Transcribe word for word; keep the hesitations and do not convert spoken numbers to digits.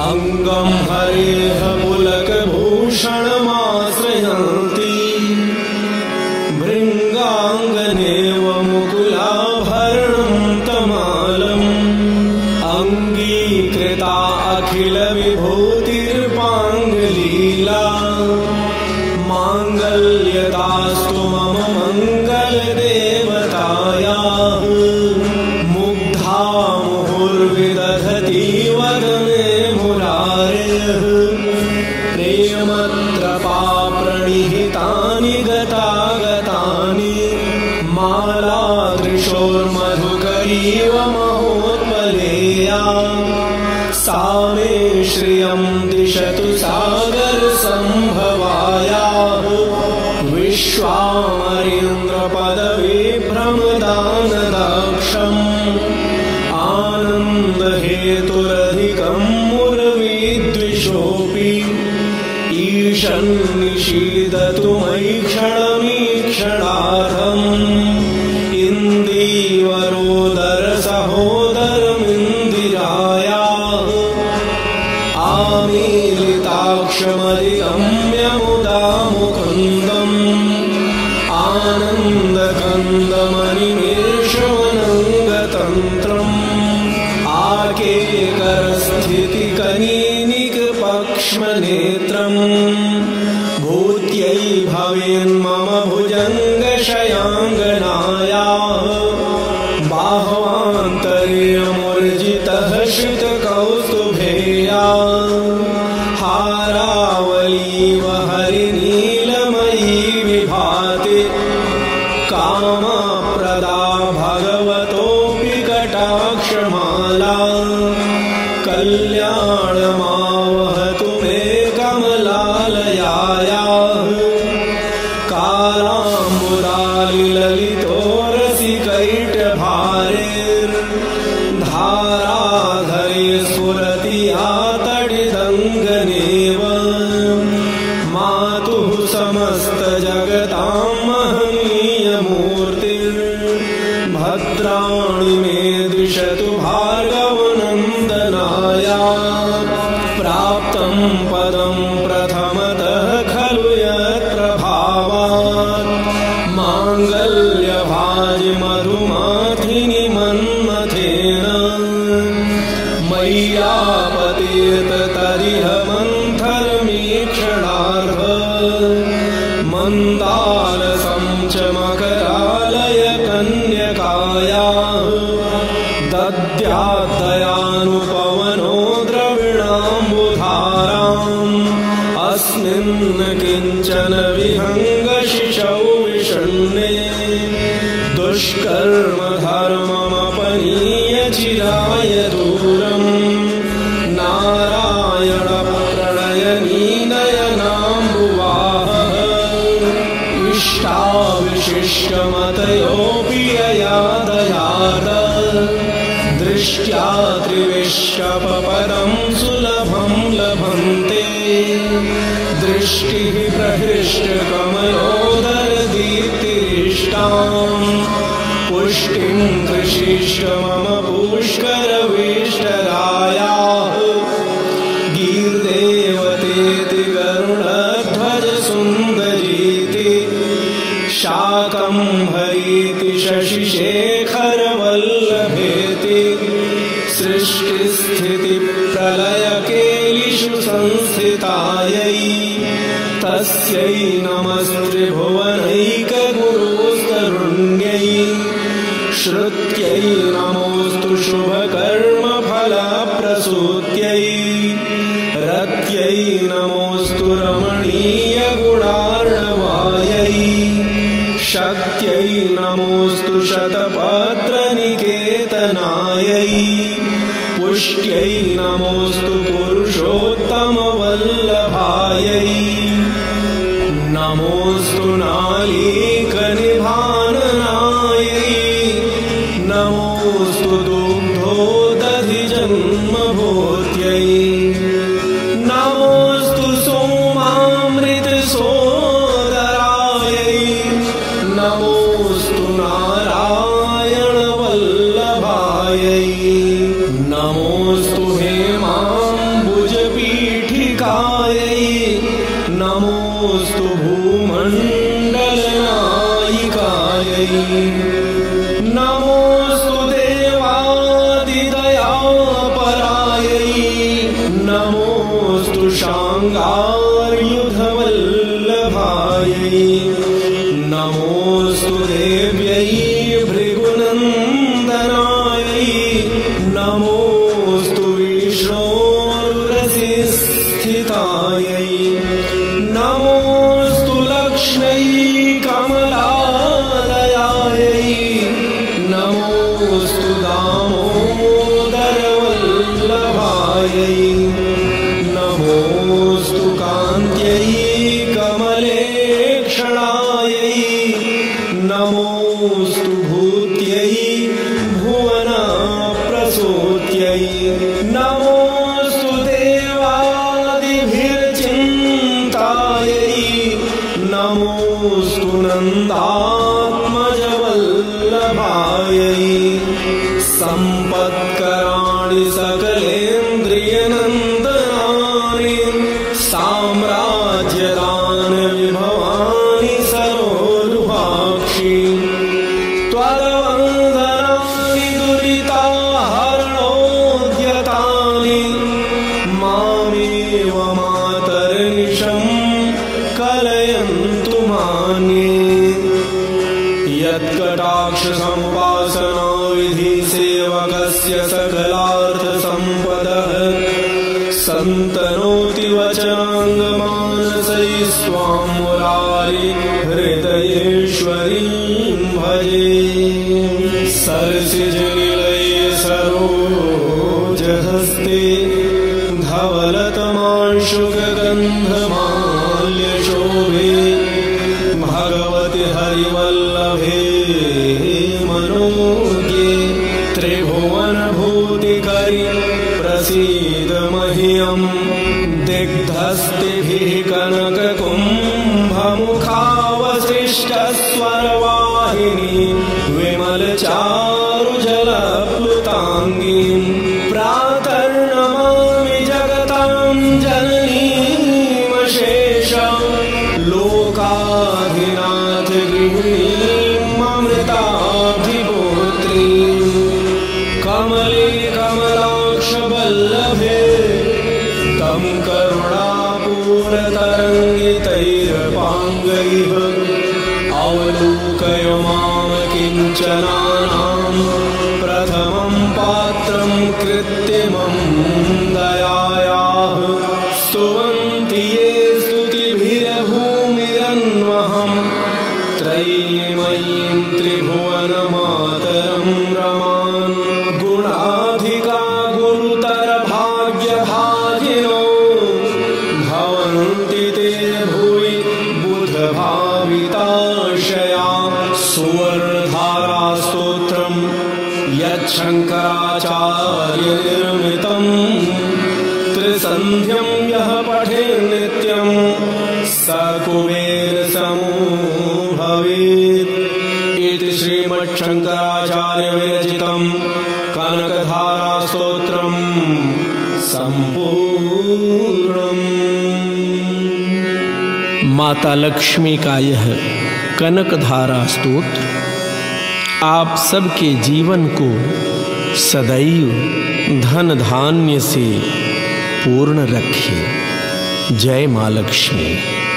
अङ्गं हरेः पुलकभूषणमाश्रयन्ति भृङ्गाङ्गनेव मुकुलाभरणं तमालम् अङ्गीकृता अखिलविभूतिर्पाङ्गलीला माङ्गल्यतास्तु मम मङ्गलदेवतायाः मुग्धा मुहुर्विदधति वदने मुरारेः प्रेमत्रपाप्रणिहितानि गतागतानि मालादृशोर्मधुकरीव महोत्पलेया सा मे श्रियं दिशतु सागरसम्भवायाः विश्वामरेन्द्रपदविभ्रमदानदाक्षम् आनन्दहेतुरधिकं मुरविद्विषोऽपि ईशन्निषीदतु मयि क्षणमीक्षणार्धम् इन्दीवरोदरसहोदरमिन्दिरायाः आमीलिताक्षमधिगम्य मुदा मुकुन्दम् आनन्दकन्दमनिमेषमनङ्गतन्त्रम् आकेकरस्थितिकनीनिकपक्ष्मनेत्रम् भूत्यै भवेन्मम भुजङ्गशयाङ्गनायाः बाह्वान्तरे मूर्जितः श्रितकौस्तुभेया हारावलीव हरिनीलमयी विभाति कामप्रदा भगवतोऽपि कटाक्षमाला कल्याणमावहतु मे कमलालयायाः कालाम्बुरालिललितोरसिकैटभारेर्धाराधरे स्फुरति आतडिदङ्गनेव मातुः समस्तजगतां महनीयमूर्तिर्भद्राणि मे दिशतु भार्गवनन्दनाया प्राप्तं पदं प्रथमतः खलु यत्प्रभावात् माङ्गल्यभाजि मधुमाथिनि मन्मथेन मय्यापतेत तदिह मन्थरमीक्षणार्ध मन्दालसं च मकरालय कन्यकायाः दद्याद्दयानुपवनो द्रविणाम्बुधाराम् अस्मिन् किञ्चन विहङ्गशिशौ विषण्णे दुष्कर्म धर्ममपनीय चिराय दूरम् नारायणप्रणयनीनयनाम्बुवाहः इष्टाविशिष्टमतयोऽपि ययादयाद दृष्ट्या त्रिविश्वपदं सुलभं लभन्ते दृष्टिः प्रहृष्टकमलोदरदीप्तिरिष्टाम् पुष्टिं कृषिष्ट मम पुष्करविष्टरायाः गीर्देवतेति गरुडध्वजसुन्दरीति शाकम्भरीति शशिशेखरवल्लभेति सृष्टिस्थितिप्रलयकेलिषु संस्थितायै तस्यै नमस्त्रिभुवनैकगुरुस्तरुण्यै श्रुत्यै नमोऽस्तु शुभकर्मफलप्रसूत्यै रत्यै नमोऽस्तु रमणीयगुणार्णवायै शक्त्यै नमोऽस्तु शतपत्रनिकेतनायै पुष्ट्यै नमोऽस्तु पुरुषोत्तमवल्लभायै नमोऽस्तु नालीकनिभाननायै नमोऽस्तु दुग्धोदधिजन्मभूत्यै नमोऽस्तु सोमामृतसोदरायै नमोऽस्तु नारायणवल्लभायै नमोऽस्तु हेमाम्बुज नमोऽस्तु देवादिदयापरायै नमोऽस्तु शाङ्गायुधवल्लभायै नमोऽस्तु देव्यै भृगुनन्दनायै नमोऽस्तु विष्णोरुरसिस्थितायै नमोऽस्तु लक्ष्म्यै कमलालयायै नमोऽस्तु दामोदरवल्लभायै नमोऽस्तु कान्त्यै कमलेक्षणायै नमोऽस्तु भूत्यै भुवनप्रसूत्यै नमोऽस्तु देवादिभिर्चिन्तायै नमोऽस्तु नन्दात्मजवल्लभायै सम्पत्कराणि सकलेन्द्रियनन्दनानि साम्राज्यदानविभवानि सरोरुहाक्षि त्वदवन्दनानि दुरिताहरणोद्यतानि मामेव मातर्निशं कलयन्तु मान्ये यत्कटाक्षसमुपासनाविधिसेवकस्य सकलार्थसम्पदः सन्तनोति वचनाङ्गमानसैः स्वां मुरारि हृदयेश्वरीं भजे सरसिजनिलये सरोजहस्ते धवलतमांशुकगन्धमाल्यशोभे भगवति हरिवल्लभे मनोज्ञे त्रिभुवनभूतिकरि प्रसीद मह्यं दिग्धस्तिभिः कनककुम्भमुखावसृष्टस्वरवाहिनी विमलचारुजलप्लुताङ्गीं प्रातर्नमामि जगतां जननीमशेष लोकाधिनाथ गृहिणीममृताभिपुत्रीं कमले कमलाक्षवल्लभे तं करुणापूर्णतरङ्गितैरपाङ्गैः अवलोकय मां किञ्चनानां प्रथमं पात्रं कृत्रिमं दयायाः स्तुवन्ति ये स्तुतिभिर्भूमिरन्वहं त्रयीमयीं त्रिभुवनमातरं रमां गुणाधिका गुरुतरभाग्यभागिनो भवन्ति ते भुवि बुधभाविताशया सुवर्णधारास्तोत्रं यच्छङ्कराचार्यनिर्मितं त्रिसन्ध्यं यः पठेन्नित्यं स कुबेरसमो भवेत् इति श्रीमच्छङ्कराचार्यविरचितं कनकधारास्तोत्रं सम्पूर्णम्। माता लक्ष्मी का यह कनकधारा स्तोत्र आप सबके जीवन को सदैव धन धान्य से पूर्ण रखे। जय माँ लक्ष्मी।